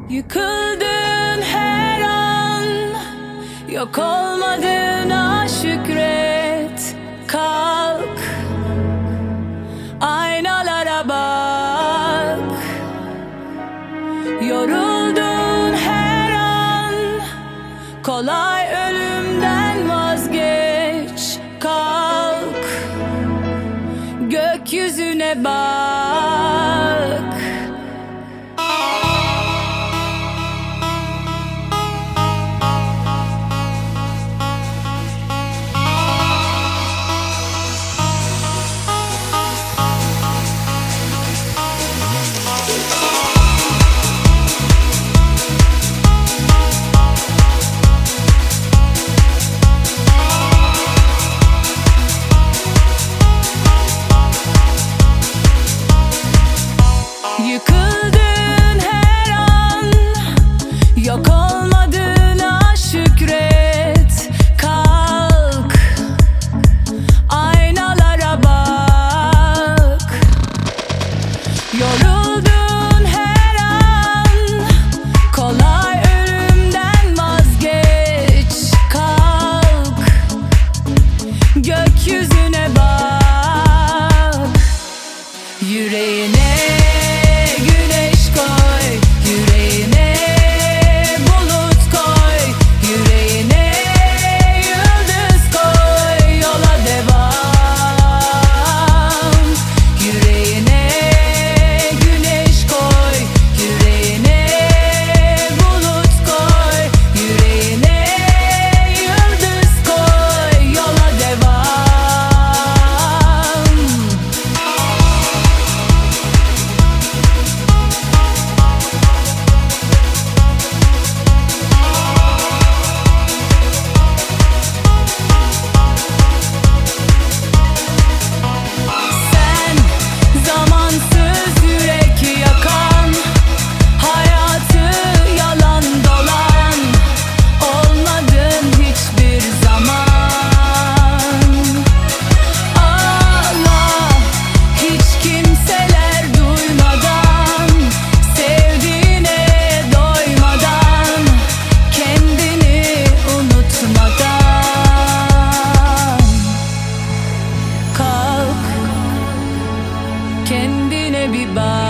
Yıkıldın her an, yok olmadığına şükret. Kalk, aynalara bak. Yoruldun her an, kolay ölümden vazgeç. Kalk, gökyüzüne bak. Yıkıldın her an, yok olmadığına şükret. Kalk, aynalara bak. Yoruldun her an, kolay ölümden vazgeç. Kalk, gökyüzüne bak. Yüreğine güneş koy, yüreğine bulut koy, yüreğine yıldız koy, yola devam. Yüreğine güneş koy, yüreğine bulut koy, yüreğine yıldız koy, yola devam. Zamansız yürek yakan, hayatı yalan dolan, olmadın hiçbir zaman. Ağla, hiç kimseler duymadan, sevdiğine doymadan, kendini unutmadan. Kalk, kendine bir bak.